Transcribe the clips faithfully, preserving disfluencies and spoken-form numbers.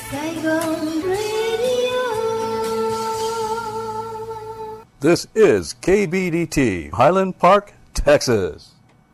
Saigon Radio. This is K B D T, Highland Park, Texas.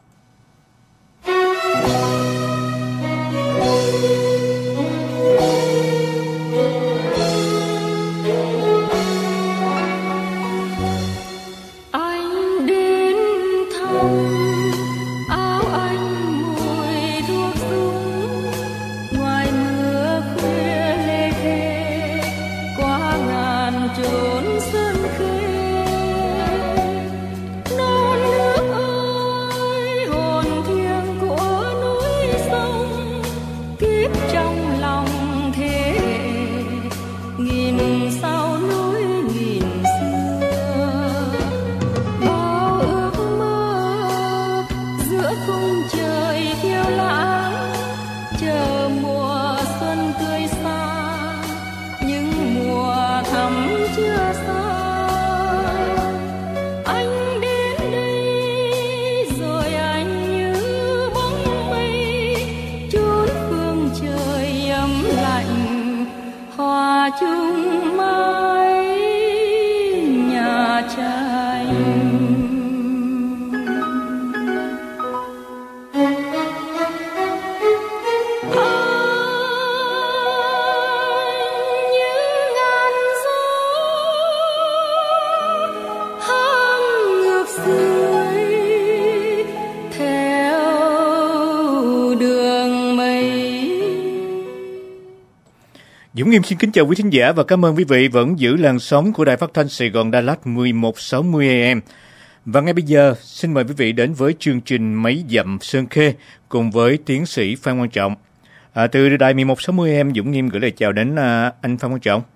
Dũng Nghiêm xin kính chào quý thính giả và cảm ơn quý vị vẫn giữ làn sóng của Đài Phát thanh Sài Gòn Đà Lạt mười một sáu mươi A M. Và ngay bây giờ, xin mời quý vị đến với chương trình Mấy Dặm Sơn Khê cùng với tiến sĩ Phan Quang Trọng. À, từ Đài mười một sáu mươi A M, Dũng Nghiêm gửi lời chào đến à, anh Phan Quang Trọng.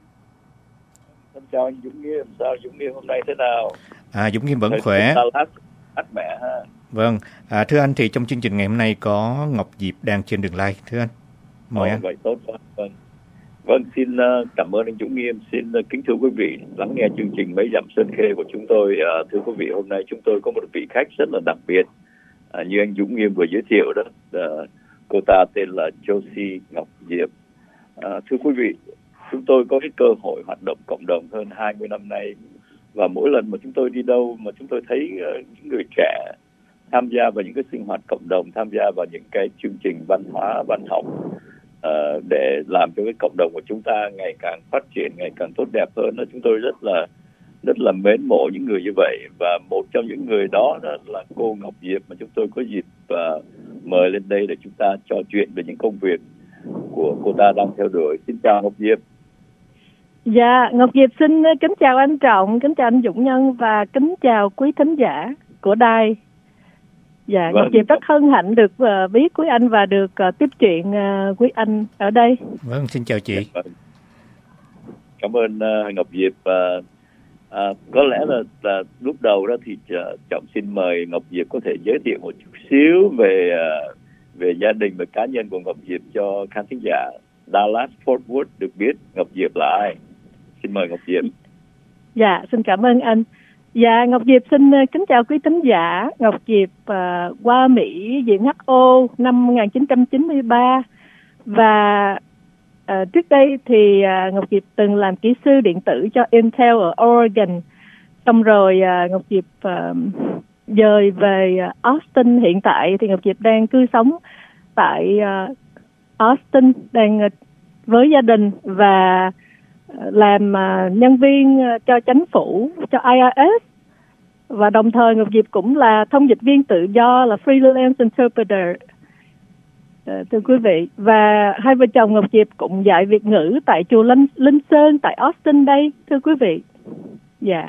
Xin chào anh Dũng Nghiêm, sao Dũng Nghiêm hôm nay thế nào? À, Dũng Nghiêm vẫn Thời khỏe. Hát, hát mẹ ha. Vâng, à, thưa anh thì trong chương trình ngày hôm nay có Ngọc Diệp đang trên đường live, thưa anh. Mời Ồ, anh. Vậy tốt quá, vâng. Vâng, xin uh, cảm ơn anh Dũng Nghiêm, xin uh, kính thưa quý vị lắng nghe chương trình Mấy Dặm Sơn Khê của chúng tôi. Uh, thưa quý vị, hôm nay chúng tôi có một vị khách rất là đặc biệt. Uh, như anh Dũng Nghiêm vừa giới thiệu đó, uh, cô ta tên là Josie Ngọc Diệp. Uh, thưa quý vị, chúng tôi có cái cơ hội hoạt động cộng đồng hơn hai mươi năm nay. Và mỗi lần mà chúng tôi đi đâu mà chúng tôi thấy uh, những người trẻ tham gia vào những cái sinh hoạt cộng đồng, tham gia vào những cái chương trình văn hóa, văn học, Uh, để làm cho cái cộng đồng của chúng ta ngày càng phát triển, ngày càng tốt đẹp hơn. Chúng tôi rất là rất là mến mộ những người như vậy, và một trong những người đó, đó là cô Ngọc Diệp mà chúng tôi có dịp uh, mời lên đây để chúng ta trò chuyện về những công việc của cô ta đang theo đuổi. Xin chào Ngọc Diệp. Dạ, Ngọc Diệp xin kính chào anh Trọng, kính chào anh Dũng Nhân và kính chào quý thính giả của đài. Dạ, vâng. Ngọc Diệp rất hân hạnh được uh, biết quý anh và được uh, tiếp chuyện uh, quý anh ở đây. Vâng, xin chào chị. Vâng. Cảm ơn uh, Ngọc Diệp. Uh, uh, có lẽ là, là lúc đầu đó thì uh, Trọng xin mời Ngọc Diệp có thể giới thiệu một chút xíu về uh, về gia đình và cá nhân của Ngọc Diệp cho khán thính giả Dallas Fort Worth được biết Ngọc Diệp là ai. Xin mời Ngọc Diệp. Dạ, xin cảm ơn anh. Dạ, Ngọc Diệp xin kính chào quý thính giả. Ngọc Diệp uh, qua Mỹ viện hát o năm một nghìn chín trăm chín mươi ba và uh, trước đây thì uh, Ngọc Diệp từng làm kỹ sư điện tử cho Intel ở Oregon. Xong rồi uh, Ngọc Diệp uh, dời về Austin. Hiện tại thì Ngọc Diệp đang cư sống tại uh, Austin, đang uh, với gia đình và làm uh, nhân viên uh, cho chính phủ, cho I R S, và đồng thời Ngọc Diệp cũng là thông dịch viên tự do, là freelance interpreter, uh, thưa quý vị. Và hai vợ chồng Ngọc Diệp cũng dạy Việt ngữ tại chùa Linh, Linh Sơn tại Austin đây, thưa quý vị. Dạ.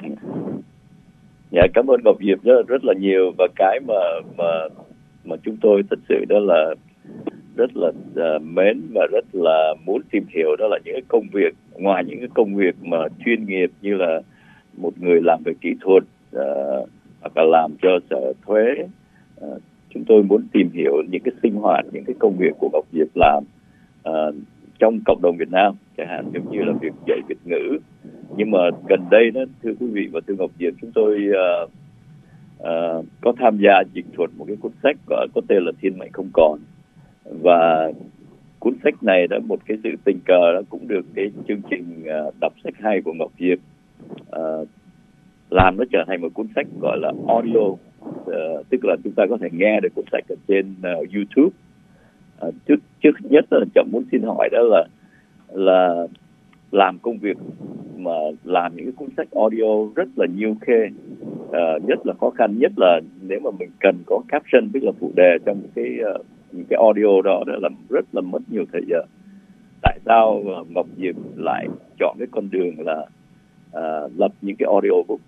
Dạ, cảm ơn Ngọc Diệp rất, rất là nhiều. Và cái mà mà mà chúng tôi thật sự đó là rất là uh, mến và rất là muốn tìm hiểu, đó là những cái công việc, ngoài những cái công việc mà chuyên nghiệp như là một người làm về kỹ thuật uh, hoặc là làm cho sở thuế, uh, chúng tôi muốn tìm hiểu những cái sinh hoạt, những cái công việc của Ngọc Diệp làm uh, trong cộng đồng Việt Nam, chẳng hạn giống như là việc dạy Việt ngữ. Nhưng mà gần đây đó, thưa quý vị và thưa Ngọc Diệp, chúng tôi uh, uh, có tham gia dịch thuật một cái cuốn sách có, có tên là Thiên Mệnh Không Còn. Và cuốn sách này đó, một cái sự tình cờ đó cũng được cái chương trình uh, đọc sách hay của Ngọc Diệp uh, làm nó trở thành một cuốn sách gọi là audio, uh, tức là chúng ta có thể nghe được cuốn sách ở trên uh, YouTube. Uh, trước trước nhất là Trọng muốn xin hỏi đó là là làm công việc mà làm những cái cuốn sách audio rất là nhiều khê, uh, nhất là khó khăn, nhất là nếu mà mình cần có caption, tức là phụ đề trong cái uh, những cái audio đó, đó là rất là mất nhiều thời giờ. Tại sao uh, Ngọc Diệp lại chọn cái con đường là uh, lập những cái audio book?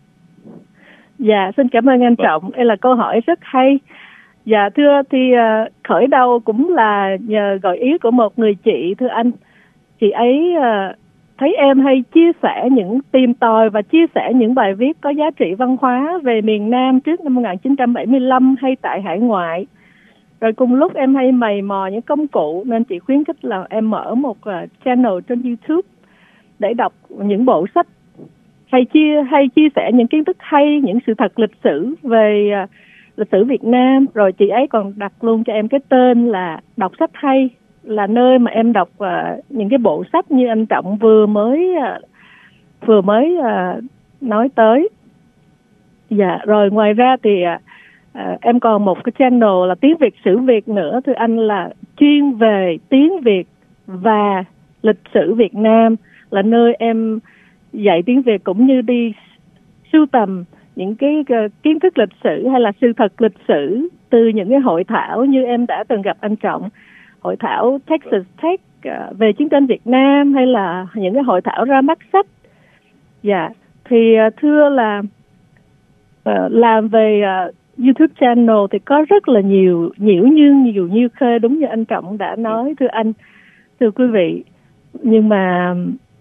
Dạ, xin cảm ơn anh Trọng. Đây là câu hỏi rất hay. Dạ, thưa thì uh, khởi đầu cũng là nhờ gợi ý của một người chị, thưa anh. Chị ấy uh, thấy em hay chia sẻ những tìm tòi và chia sẻ những bài viết có giá trị văn hóa về miền Nam trước năm một nghìn chín trăm bảy mươi lăm hay tại hải ngoại. Rồi cùng lúc em hay mày mò những công cụ, nên chị khuyến khích là em mở một uh, channel trên YouTube để đọc những bộ sách hay chia hay chia sẻ những kiến thức hay, những sự thật lịch sử về uh, lịch sử Việt Nam. Rồi chị ấy còn đặt luôn cho em cái tên là Đọc Sách Hay, là nơi mà em đọc uh, những cái bộ sách như anh Trọng vừa mới uh, vừa mới uh, nói tới. Dạ, rồi ngoài ra thì uh, uh, em còn một cái channel là Tiếng Việt Sử Việt nữa, thưa anh, là chuyên về tiếng Việt và lịch sử Việt Nam, là nơi em dạy tiếng Việt cũng như đi sưu tầm những cái uh, kiến thức lịch sử hay là sự thật lịch sử từ những cái hội thảo như em đã từng gặp anh Trọng, hội thảo Texas Tech uh, về chiến tranh Việt Nam, hay là những cái hội thảo ra mắt sách. Dạ, thì uh, thưa là uh, làm về uh, YouTube channel thì có rất là nhiều nhiễu nhương, nhiều nhiêu khê, đúng như anh Trọng đã nói, thưa anh, thưa quý vị. Nhưng mà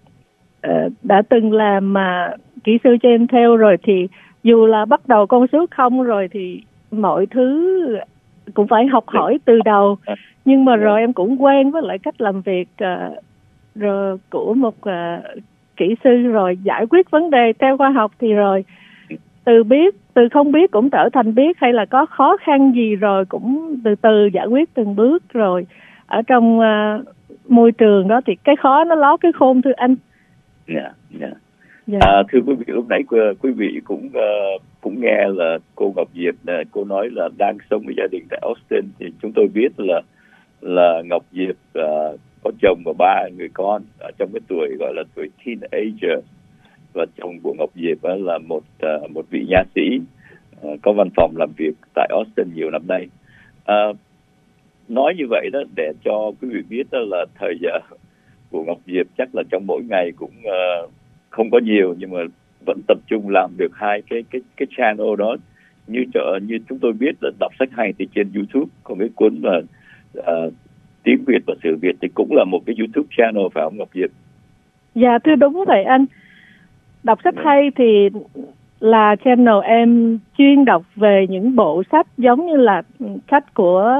uh, đã từng làm mà uh, kỹ sư cho em theo rồi thì dù là bắt đầu con số không rồi thì mọi thứ cũng phải học hỏi từ đầu. Nhưng mà rồi em cũng quen với lại cách làm việc uh, rồi của một uh, kỹ sư, rồi giải quyết vấn đề theo khoa học, thì rồi từ biết, từ không biết cũng trở thành biết, hay là có khó khăn gì rồi cũng từ từ giải quyết từng bước. Rồi ở trong uh, môi trường đó thì cái khó nó ló cái khôn, thưa anh. Dạ, yeah, dạ. Yeah. Yeah. À, thưa quý vị, lúc nãy quý vị cũng uh, cũng nghe là cô Ngọc Diệp uh, cô nói là đang sống với gia đình tại Austin. Thì chúng tôi biết là là Ngọc Diệp uh, có chồng và ba người con ở trong cái tuổi gọi là tuổi teenager, và chồng của Ngọc Diệp uh, là một uh, một vị nha sĩ uh, có văn phòng làm việc tại Austin nhiều năm nay. Uh, nói như vậy đó để cho quý vị biết đó là thời giờ của Ngọc Diệp chắc là trong mỗi ngày cũng uh, không có nhiều, nhưng mà vẫn tập trung làm được hai cái cái cái channel đó. Như trở như chúng tôi biết là Đọc Sách Hay thì trên YouTube, còn cái cuốn là uh, Tiếng Việt và Sử Việt thì cũng là một cái YouTube channel, phải không Ngọc Diệp? Dạ thưa đúng vậy anh. Đọc Sách Hay thì là channel em chuyên đọc về những bộ sách giống như là sách của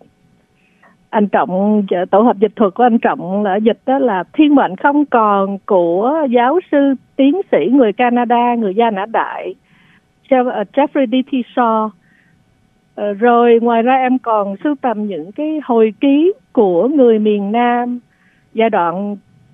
anh Trọng, tổ hợp dịch thuật của anh Trọng là dịch đó là Thiên Mệnh Không Còn của giáo sư tiến sĩ người Canada, người Gia Nã Đại, Jeffrey D T Shaw. Rồi ngoài ra em còn sưu tầm những cái hồi ký của người miền Nam giai đoạn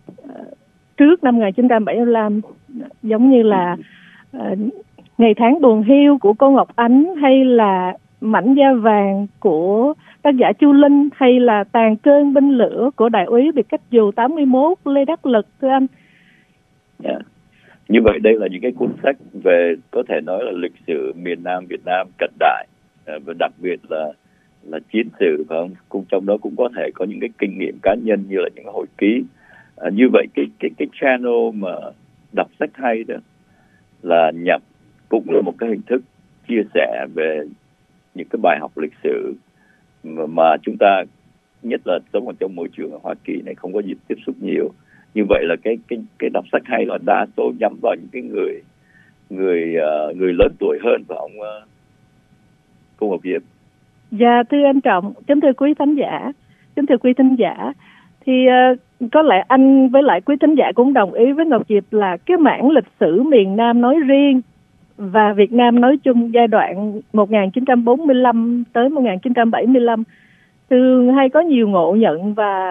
trước năm một nghìn chín trăm bảy mươi lăm, giống như là uh, Ngày Tháng Buồn Hiu của cô Ngọc Ánh, hay là Mảnh Da Vàng của tác giả Chu Linh, hay là Tàn Cơn Binh Lửa của đại úy biệt cách dù tám mươi mốt Lê Đắc Lực, thưa anh. Yeah. Như vậy đây là những cái cuốn sách về có thể nói là lịch sử miền Nam Việt Nam cận đại, và đặc biệt là là chiến sử, phải không? Cũng trong đó cũng có thể có những cái kinh nghiệm cá nhân như là những hồi ký. À, như vậy cái cái cái channel mà Đọc Sách Hay đó là nhằm cũng là một cái hình thức chia sẻ về những cái bài học lịch sử mà, mà chúng ta nhất là sống ở trong môi trường ở Hoa Kỳ này không có dịp tiếp xúc nhiều. Như vậy là cái cái cái Đọc Sách Hay là đa số nhắm vào những cái người người uh, người lớn tuổi hơn, phải không uh, cô Ngọc Diệp? Dạ thưa anh Trọng, kính thưa quý thính giả, kính thưa quý thính giả, thì uh, có lẽ anh với lại quý thính giả cũng đồng ý với Ngọc Diệp là cái mảng lịch sử miền Nam nói riêng và Việt Nam nói chung giai đoạn một nghìn chín trăm bốn mươi lăm tới một nghìn chín trăm bảy mươi lăm thường hay có nhiều ngộ nhận và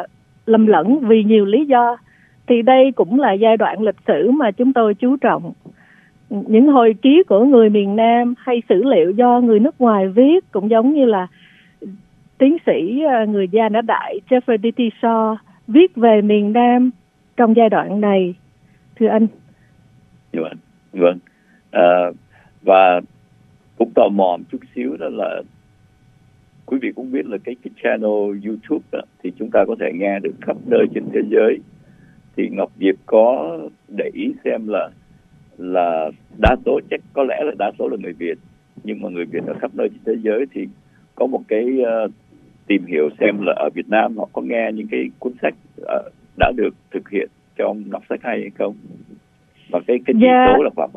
lầm lẫn vì nhiều lý do. Thì đây cũng là giai đoạn lịch sử mà chúng tôi chú trọng. Những hồi ký của người miền Nam hay sử liệu do người nước ngoài viết, cũng giống như là tiến sĩ người Gia Nã Đại Jeffrey D T Shaw viết về miền Nam trong giai đoạn này, thưa anh. Vâng, vâng. À, và cũng tò mò một chút xíu đó là quý vị cũng biết là cái, cái channel YouTube đó, thì chúng ta có thể nghe được khắp nơi trên thế giới. Thì Ngọc Diệp có để ý xem là là đa số, chắc có lẽ là đa số là người Việt, nhưng mà người Việt ở khắp nơi trên thế giới thì có một cái uh, tìm hiểu xem là ở Việt Nam họ có nghe những cái cuốn sách uh, đã được thực hiện trong đọc sách hay hay không, và cái cái chỉ yeah. số là khoảng.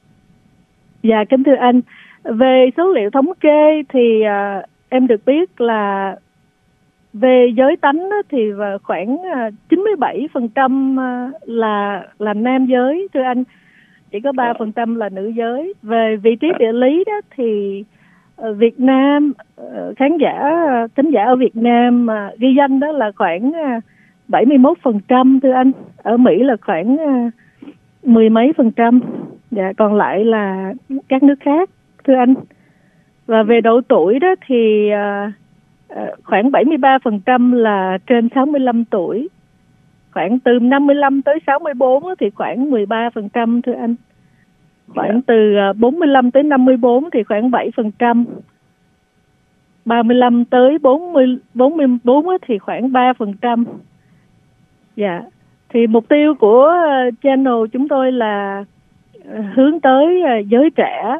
Dạ, kính thưa anh, về số liệu thống kê thì uh, em được biết là về giới tánh đó, thì khoảng uh, chín mươi bảy phần trăm uh, là là nam giới, thưa anh, chỉ có ba phần trăm là nữ giới. Về vị trí địa lý đó thì uh, Việt Nam, uh, khán giả, uh, thính giả ở Việt Nam uh, ghi danh đó là khoảng uh, bảy mươi mốt phần trăm, thưa anh. Ở Mỹ là khoảng uh, mười mấy phần trăm. Dạ, còn lại là các nước khác, thưa anh. Và về độ tuổi đó thì uh, uh, khoảng bảy mươi ba phần trăm là trên sáu mươi lăm tuổi. Khoảng từ năm mươi lăm tới sáu mươi bốn thì khoảng mười ba phần trăm, thưa anh. Khoảng yeah. từ bốn mươi lăm tới năm mươi bốn thì khoảng bảy phần trăm. ba mươi lăm tới bốn mươi, bốn mươi bốn thì khoảng ba phần trăm. Dạ. Thì mục tiêu của channel chúng tôi là hướng tới giới trẻ.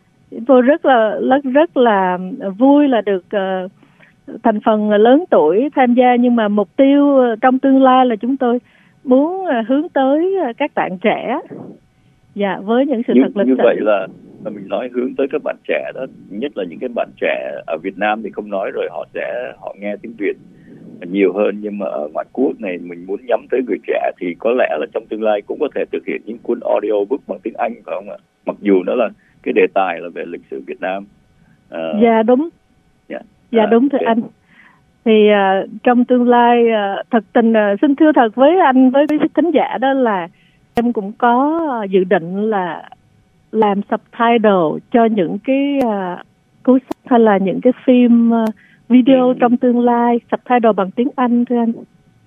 Tôi rất là rất rất là vui là được uh, thành phần lớn tuổi tham gia, nhưng mà mục tiêu trong tương lai là chúng tôi muốn uh, hướng tới các bạn trẻ. Dạ, với những sự như, thật lịch như sử. vậy là mình nói hướng tới các bạn trẻ đó, nhất là những cái bạn trẻ ở Việt Nam thì không nói rồi, họ sẽ họ nghe tiếng Việt nhiều hơn, nhưng mà ở ngoại quốc này mình muốn nhắm tới người trẻ thì có lẽ là trong tương lai cũng có thể thực hiện những cuốn audio book bằng tiếng Anh, phải không ạ? Mặc dù nó là cái đề tài là về lịch sử Việt Nam. Uh, dạ đúng. Yeah. Dạ uh, đúng thưa okay. anh. Thì uh, trong tương lai uh, thật tình uh, xin thưa thật với anh, với quý khán giả đó là em cũng có uh, dự định là làm subtitle cho những cái uh, cuốn sách hay là những cái phim uh, video ừ. trong tương lai, subtitle bằng tiếng Anh, thưa anh.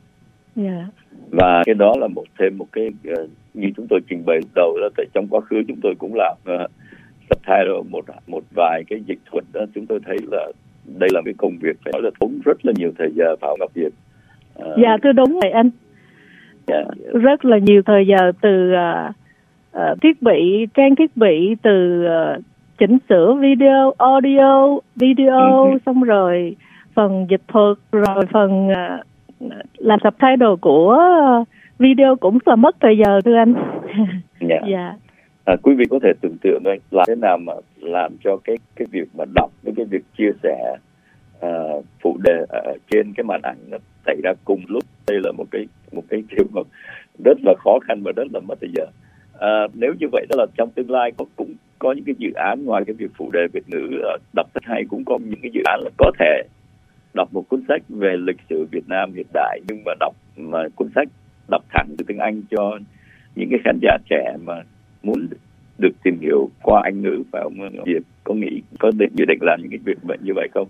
Yeah. Và cái đó là một thêm một cái uh, như chúng tôi trình bày đầu đó, tại trong quá khứ chúng tôi cũng làm uh, subtitle một một vài cái dịch thuật đó, chúng tôi thấy là đây là cái công việc phải nói là tốn rất là nhiều thời giờ, phải không Ngọc Diệp? Uh, dạ thưa đúng rồi anh. Yeah. Rất là nhiều thời giờ, từ uh, uh, thiết bị, trang thiết bị, từ uh, chỉnh sửa video, audio, video, ừ. xong rồi phần dịch thuật, rồi phần uh, làm subtitle của uh, video cũng là mất thời giờ, thưa anh. Yeah. Yeah. À, quý vị có thể tưởng tượng đây là thế nào mà làm cho cái cái việc mà đọc với cái việc chia sẻ uh, phụ đề ở trên cái màn ảnh nó xảy ra cùng lúc. Đây là một cái một cái kiểu mà rất là khó khăn và rất là mất thời giờ. À, nếu như vậy đó là trong tương lai có cũng có những cái dự án ngoài cái việc phụ đề Việt ngữ đọc sách hay, cũng có những cái dự án là có thể đọc một cuốn sách về lịch sử Việt Nam hiện đại, nhưng mà đọc mà cuốn sách đọc thẳng từ tiếng Anh cho những cái khán giả trẻ mà muốn được tìm hiểu qua Anh ngữ, phải không Diệp? Có nghĩ có định dự định làm những cái việc vậy như vậy không?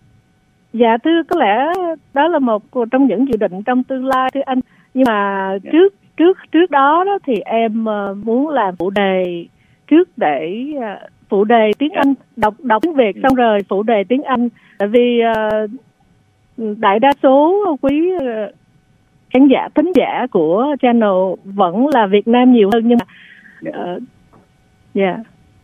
Dạ thưa, có lẽ đó là một trong những dự định trong tương lai, thưa anh. Nhưng mà yeah. trước trước trước đó đó thì em uh, muốn làm phụ đề trước để uh, phụ đề tiếng yeah. Anh, đọc đọc tiếng Việt xong rồi phụ đề tiếng Anh. Tại vì uh, đại đa số quý uh, khán giả, thính giả của channel vẫn là Việt Nam nhiều hơn, nhưng mà dạ. Uh, yeah.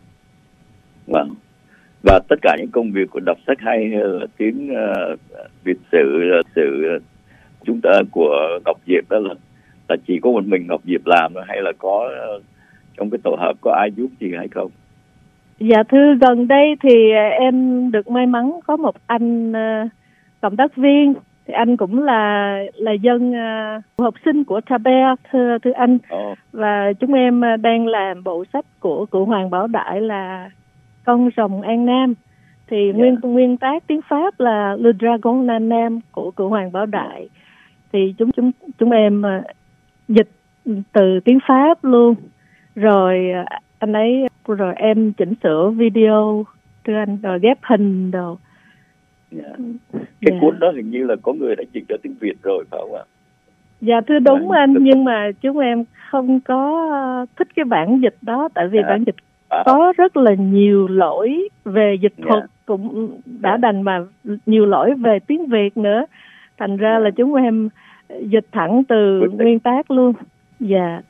Vâng. Và tất cả những công việc của đọc sách hay là tiếng uh, Việt sử, sử chúng ta của Ngọc Diệp đó là là chỉ có một mình Ngọc Diệp làm, hay là có uh, trong cái tổ hợp có ai giúp gì hay không? Dạ thưa, gần đây thì em được may mắn có một anh uh, cộng tác viên. Thì anh cũng là là dân uh, học sinh của Taber, thưa thưa anh. Oh. Và chúng em uh, đang làm bộ sách của cụ Hoàng Bảo Đại là Con rồng An Nam. Thì yeah. nguyên nguyên tác tiếng Pháp là Le Dragon An Nam của cụ Hoàng Bảo Đại. thì chúng chúng chúng em uh, dịch từ tiếng Pháp luôn, rồi uh, anh ấy rồi em chỉnh sửa video thưa anh, rồi ghép hình đồ. Yeah. Cái Yeah. cuốn đó hình như là có người đã dịch ra tiếng Việt rồi phải không ạ? Dạ thưa đúng À, anh, tức- nhưng mà chúng em không có uh, thích cái bản dịch đó, tại vì À. bản dịch À, có rất là nhiều lỗi về dịch Dạ. thuật, cũng đã Dạ. đành mà nhiều lỗi về tiếng Việt nữa, thành ra Dạ. là chúng em dịch thẳng từ Quyết định. nguyên tác luôn. Dạ.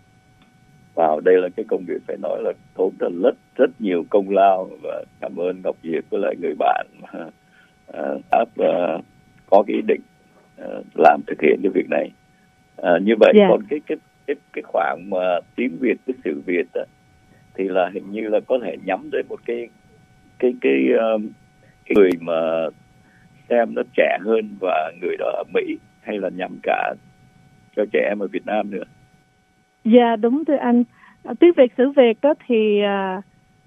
Wow, đây là cái công việc phải nói là tốn rất rất rất nhiều công lao, và cảm ơn Ngọc Diệp với lại người bạn mà uh, đã uh, có cái ý định uh, làm thực hiện cái việc này. Uh, như vậy Yeah. còn cái cái cái cái khoảng mà tiếng Việt với sự Việt á, thì là hình như là có thể nhắm tới một cái cái cái um, cái người mà xem nó trẻ hơn và người đó ở Mỹ, hay là nhắm cả cho trẻ em ở Việt Nam nữa? Dạ đúng thưa anh. À, tiếng Việt xứ Việt đó thì à,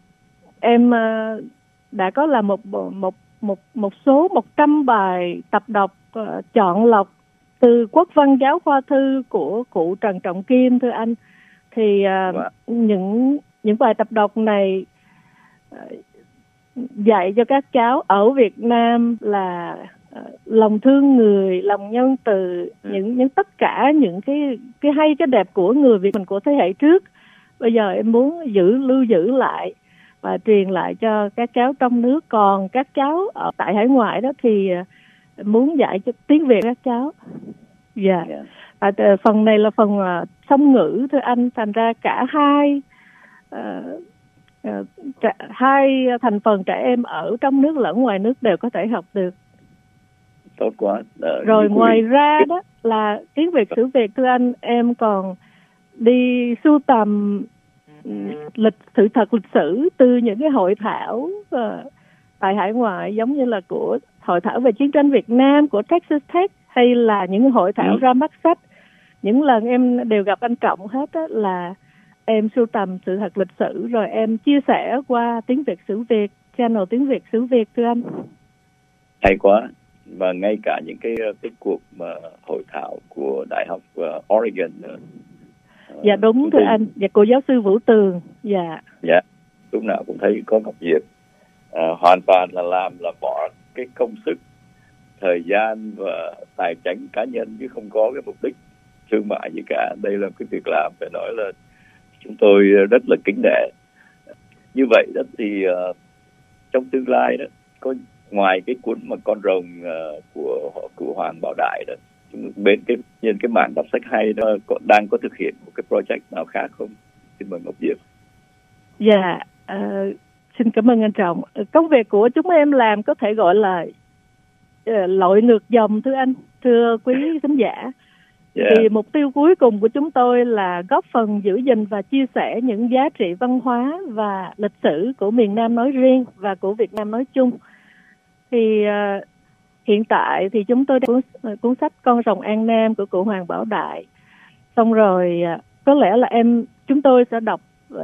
em à, đã có là một một một một số một trăm bài tập đọc à, chọn lọc từ Quốc văn giáo khoa thư của cụ Trần Trọng Kim thưa anh. Thì à, Wow. những những bài tập đọc này à, dạy cho các cháu ở Việt Nam là à, lòng thương người, lòng nhân từ, Ừ. những những tất cả những cái cái hay cái đẹp của người Việt mình của thế hệ trước. Bây giờ em muốn giữ lưu giữ lại và truyền lại cho các cháu trong nước, còn các cháu ở tại hải ngoại đó thì à, muốn dạy cho tiếng Việt các cháu. Dạ. Yeah. À, phần này là phần uh, song ngữ thưa anh, thành ra cả hai uh, uh, trẻ, hai thành phần trẻ em ở trong nước lẫn ngoài nước đều có thể học được. Tốt quá. Ờ, Rồi như ngoài quý- ra đó là tiếng Việt xứ Việt thưa anh, em còn đi sưu tầm um, lịch sự thật lịch sử từ những cái hội thảo uh, tại hải ngoại, giống như là của hội thảo về chiến tranh Việt Nam của Texas Tech, hay là những hội thảo Ừ. ra mắt sách. Những lần em đều gặp anh Trọng hết á, là em sưu tầm sự thật lịch sử rồi em chia sẻ qua tiếng Việt xứ Việt, channel tiếng Việt xứ Việt thưa anh. Hay quá. Và ngay cả những cái cái cuộc mà hội thảo của Đại học uh, Oregon nữa. Ờ, Dạ đúng chúng thưa tôi- anh. Dạ cô giáo sư Vũ Tường. Dạ. Dạ, lúc nào cũng thấy có Ngọc Diệp. À, hoàn toàn là làm là bỏ cái công sức, thời gian và tài chính cá nhân, chứ không có cái mục đích thương mại gì cả. Đây là cái việc làm phải nói là chúng tôi rất là kính nể. Như vậy đó thì uh, trong tương lai đó, có ngoài cái cuốn mà Con rồng uh, của của Hoàng Bảo Đại đó, chúng bên cái nhân cái mảng đọc sách hay đó có, đang có thực hiện một cái project nào khác không? Xin mời Ngọc Diệp. Dạ, ờ, xin cảm ơn anh Trọng. Công việc của chúng em làm có thể gọi là uh, lội ngược dòng thưa anh, thưa quý khán giả. Yeah. Thì mục tiêu cuối cùng của chúng tôi là góp phần giữ gìn và chia sẻ những giá trị văn hóa và lịch sử của miền Nam nói riêng và của Việt Nam nói chung. Thì uh, hiện tại thì chúng tôi đang cuốn, cuốn sách Con rồng An Nam của cụ Hoàng Bảo Đại. Xong rồi uh, có lẽ là em chúng tôi sẽ đọc uh,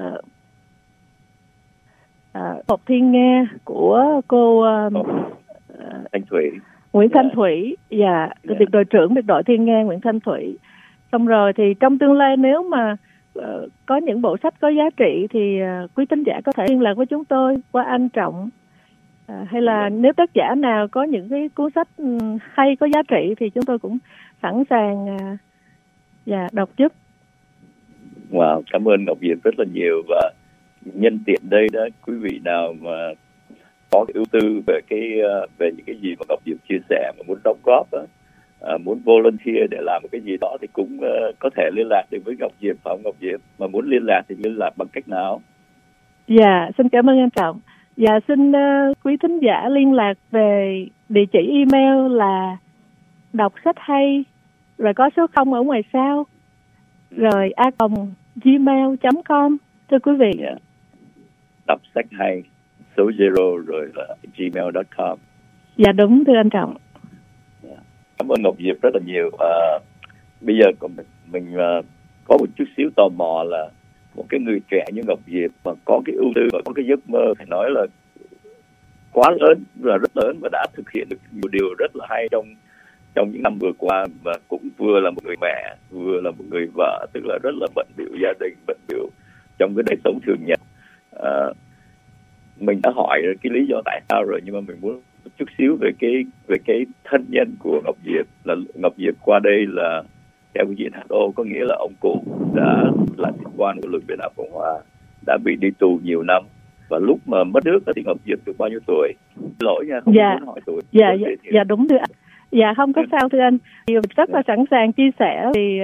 uh, Một Thiên Nga của cô uh, uh, Thanh Thủy. Nguyễn Thanh Yeah. Thủy, dạ, Yeah. biệt đội trưởng biệt đội Thiên Nga Nguyễn Thanh Thủy. Xong rồi thì trong tương lai nếu mà uh, có những bộ sách có giá trị thì uh, quý tín giả có thể liên lạc với chúng tôi qua anh Trọng. Uh, hay là Yeah. nếu tác giả nào có những cái cuốn sách um, hay có giá trị thì chúng tôi cũng sẵn sàng uh, dạ, đọc giúp. Wow, cảm ơn Ngọc Diệp rất là nhiều. Và nhân tiện đây đó, quý vị nào mà có cái ưu tư về cái về những cái gì mà Ngọc Diệp chia sẻ mà muốn đóng góp đó, à, muốn volunteer để làm một cái gì đó thì cũng uh, có thể liên lạc được với Ngọc Diệp, phải không Ngọc Diệp? Mà muốn liên lạc thì liên lạc bằng cách nào? Dạ, xin cảm ơn anh Trọng. Dạ, xin uh, quý thính giả liên lạc về địa chỉ email là đọc sách hay rồi có số không ở ngoài sau rồi a còng gmail chấm com thưa quý vị. Yeah. Đọc sách hay số zero rồi là gmail chấm com. Dạ đúng thưa anh Trọng. Yeah. Cảm ơn Ngọc Diệp rất là nhiều. À, bây giờ còn mình, mình uh, có một chút xíu tò mò là một cái người trẻ như Ngọc Diệp mà có cái ưu tư và có cái giấc mơ phải nói là quá lớn và rất lớn, và đã thực hiện được nhiều điều rất là hay trong trong những năm vừa qua, và cũng vừa là một người mẹ, vừa là một người vợ, tức là rất là bận bịu gia đình, bận bịu trong cái đời sống thường nhật. À, mình đã hỏi cái lý do tại sao rồi, nhưng mà mình muốn một chút xíu về cái về cái thân nhân của Ngọc Diệp. Là Ngọc Diệp qua đây là theo cái diện hát o, có nghĩa là ông cụ đã là sĩ quan của lực Việt Nam Cộng Hòa, đã bị đi tù nhiều năm, và lúc mà mất nước thì Ngọc Diệp được bao nhiêu tuổi? Lỗi nha, không dạ. muốn hỏi tuổi. Dạ, dạ, dạ đúng thưa anh. Dạ không có sao thưa anh. Thì rất là sẵn sàng chia sẻ thì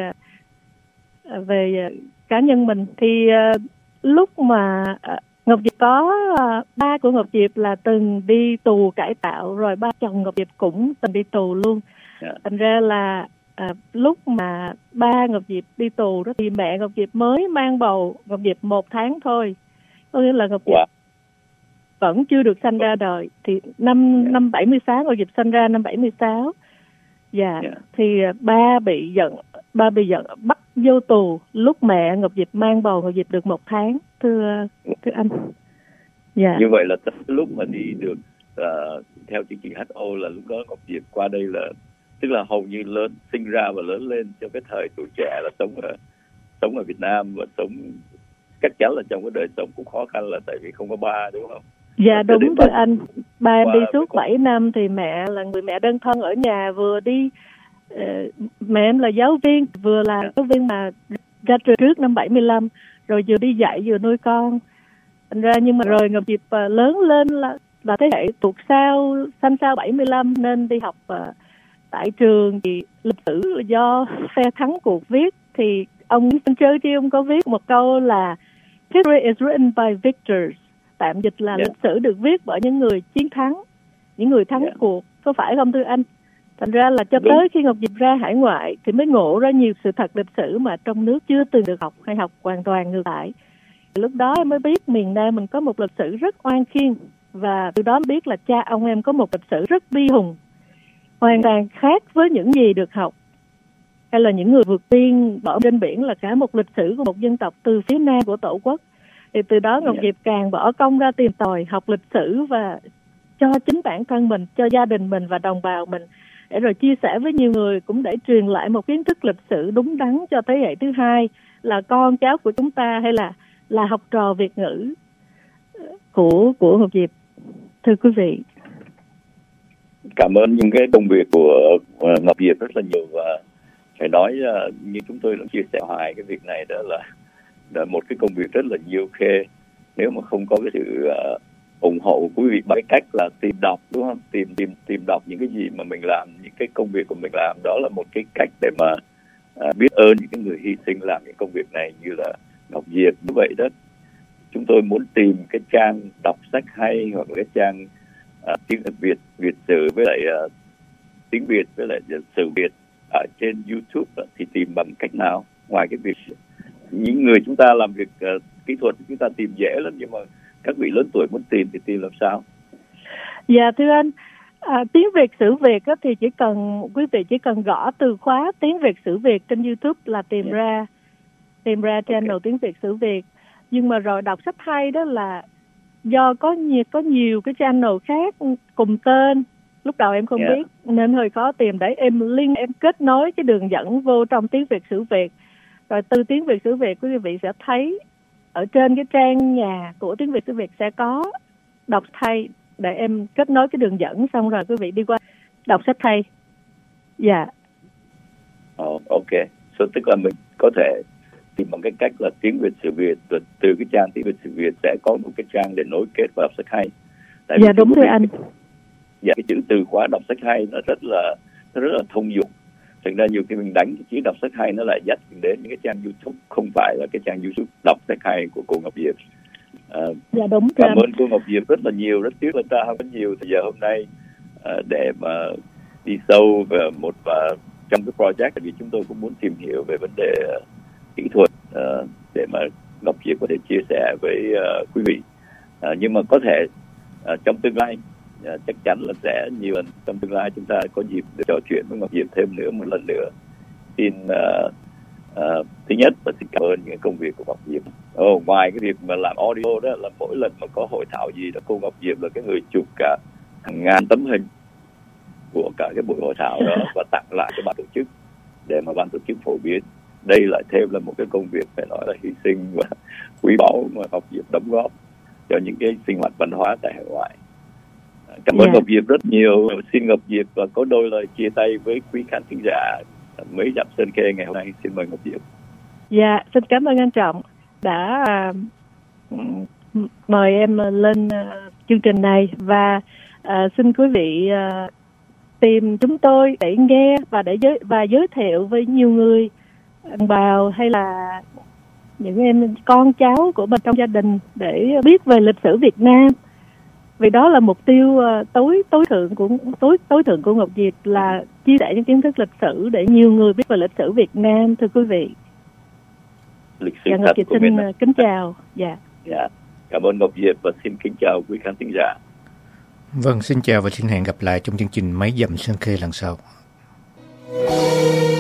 về cá nhân mình. Thì uh, lúc mà uh, Ngọc Diệp có uh, ba của Ngọc Diệp là từng đi tù cải tạo, rồi ba chồng Ngọc Diệp cũng từng đi tù luôn. Yeah. Thành ra là uh, lúc mà ba Ngọc Diệp đi tù đó thì mẹ Ngọc Diệp mới mang bầu Ngọc Diệp một tháng thôi. Có nghĩa là Ngọc Diệp wow. vẫn chưa được sanh ra đời. Thì năm yeah. năm bảy mươi sáu Ngọc Diệp sanh ra năm bảy mươi sáu. Dạ, yeah. Thì ba bị giận, ba bị giận bắt vô tù lúc mẹ Ngọc Diệp mang bầu Ngọc Diệp được một tháng, thưa thưa anh. Dạ. Yeah. Như vậy là lúc mà đi được uh, theo chương trình hát o là lúc đó Ngọc Diệp qua đây là tức là hầu như lớn sinh ra và lớn lên trong cái thời tuổi trẻ là sống ở sống ở Việt Nam, và sống chắc chắn là trong cái đời sống cũng khó khăn là tại vì không có ba, đúng không? Dạ đúng thưa anh. Ba em đi suốt bảy năm thì mẹ là người mẹ đơn thân ở nhà, vừa đi uh, mẹ em là giáo viên, vừa là giáo viên mà ra trường trước năm bảy mươi lăm, rồi vừa đi dạy vừa nuôi con. Thành ra nhưng mà rồi Ngọc Diệp uh, lớn lên là là thế hệ thuộc sau sanh sau bảy mươi lăm nên đi học uh, tại trường. Thì lịch sử là do phe thắng cuộc viết, thì ông Churchill ông có viết một câu là history is written by victors. Tạm dịch là yeah. lịch sử được viết bởi những người chiến thắng, những người thắng yeah. cuộc, có phải không thưa anh? Thành ra là cho Đúng. tới khi Ngọc Diệp ra hải ngoại thì mới ngộ ra nhiều sự thật lịch sử mà trong nước chưa từng được học, hay học hoàn toàn ngược lại. Lúc đó em mới biết miền Nam mình có một lịch sử rất oan khiên, và từ đó biết là cha ông em có một lịch sử rất bi hùng, hoàn toàn khác với những gì được học. Hay là những người vượt biên bỏ trên biển là cả một lịch sử của một dân tộc từ phía Nam của Tổ quốc. Thì từ đó Ngọc Diệp càng bỏ công ra tìm tòi học lịch sử, và cho chính bản thân mình, cho gia đình mình và đồng bào mình, để rồi chia sẻ với nhiều người, cũng để truyền lại một kiến thức lịch sử đúng đắn cho thế hệ thứ hai, là con cháu của chúng ta, hay là là học trò Việt ngữ của của Ngọc Diệp. Thưa quý vị, cảm ơn những cái công việc của Ngọc Diệp rất là nhiều, và phải nói như chúng tôi đã chia sẻ hoài, cái việc này đó là là một cái công việc rất là nhiều khê. Nếu mà không có cái sự uh, ủng hộ của quý vị bằng cái cách là tìm đọc, đúng không? Tìm tìm tìm đọc những cái gì mà mình làm, những cái công việc của mình làm, đó là một cái cách để mà uh, biết ơn những cái người hy sinh làm những công việc này như là Ngọc Diệp. Như vậy đó, chúng tôi muốn tìm cái trang đọc sách hay, hoặc là cái trang uh, tiếng Việt, Việt sử với lại uh, tiếng Việt với lại sử Việt ở trên YouTube đó, thì tìm bằng cách nào? Ngoài cái việc những người chúng ta làm việc uh, kỹ thuật chúng ta tìm dễ lắm, nhưng mà các vị lớn tuổi muốn tìm thì tìm làm sao? Dạ thưa anh, à, tiếng Việt sử Việt á, thì chỉ cần quý vị chỉ cần gõ từ khóa tiếng Việt sử Việt trên YouTube là tìm yeah. ra tìm ra channel okay. tiếng Việt sử Việt. Nhưng mà rồi đọc sách hay đó là do có nhiều có nhiều cái channel khác cùng tên, lúc đầu em không yeah. biết nên hơi khó tìm, để em link em kết nối cái đường dẫn vô trong tiếng Việt sử Việt. Rồi từ tiếng Việt sử Việt quý vị sẽ thấy ở trên cái trang nhà của tiếng Việt sử Việt sẽ có đọc hay, để em kết nối cái đường dẫn, xong rồi quý vị đi qua đọc sách hay. Dạ. Yeah. Oh, ok. So, tức là mình có thể tìm bằng cái cách là tiếng Việt sử Việt, rồi từ cái trang tiếng Việt sử Việt sẽ có một cái trang để nối kết và đọc sách hay. Tại dạ đúng rồi anh. Dạ, cái chữ từ khóa đọc sách hay nó rất là nó rất là thông dụng. Thành ra nhiều khi mình đánh cái chữ đọc sách hay nó lại dắt mình đến những cái trang YouTube không phải là cái trang YouTube đọc sách hay của cô Ngọc Diệp. À, dạ đúng. Cảm ơn cô Ngọc Diệp rất là nhiều, rất tiếc là ta không có nhiều thời giờ hôm nay à, để mà đi sâu về một và trong cái project, vì chúng tôi cũng muốn tìm hiểu về vấn đề uh, kỹ thuật uh, để mà Ngọc Diệp có thể chia sẻ với uh, quý vị. Uh, nhưng mà có thể uh, trong tương lai uh, chắc chắn là sẽ nhiều lần trong tương lai chúng ta có dịp để trò chuyện với Ngọc Diệp thêm nữa một lần nữa. Xin uh, uh, thứ nhất là xin cảm ơn những công việc của Ngọc Diệp. Oh, ngoài cái việc mà làm audio đó, là mỗi lần mà có hội thảo gì đó cô Ngọc Diệp là cái người chụp cả hàng ngàn tấm hình của cả cái buổi hội thảo đó và tặng lại cho ban tổ chức để mà ban tổ chức phổ biến. Đây lại thêm là một cái công việc phải nói là hy sinh và quý báu mà Ngọc Diệp đóng góp cho những cái sinh hoạt văn hóa tại hải ngoại. Cảm ơn yeah. Ngọc Diệp rất nhiều. Xin Ngọc Diệp và có đôi lời chia tay với quý khán thính giả mấy dặm Sơn Khê ngày hôm nay. Xin mời Ngọc Diệp. Dạ, xin cảm ơn anh Trọng đã uh, mời em lên uh, chương trình này và uh, xin quý vị uh, tìm chúng tôi để nghe và để giới và giới thiệu với nhiều người, đồng bào hay là những em con cháu của mình trong gia đình để biết về lịch sử Việt Nam. Vì đó là mục tiêu uh, tối tối thượng của tối tối thượng của Ngọc Diệp là chia sẻ những kiến thức lịch sử để nhiều người biết về lịch sử Việt Nam, thưa quý vị. Lịch sử dạ, Ngọc Diệp xin uh, kính chào. Dạ. Dạ. Cảm ơn Ngọc Diệp và xin kính chào quý khán thính giả. Vâng, xin chào và xin hẹn gặp lại trong chương trình Mấy Dặm Sơn Khê lần sau.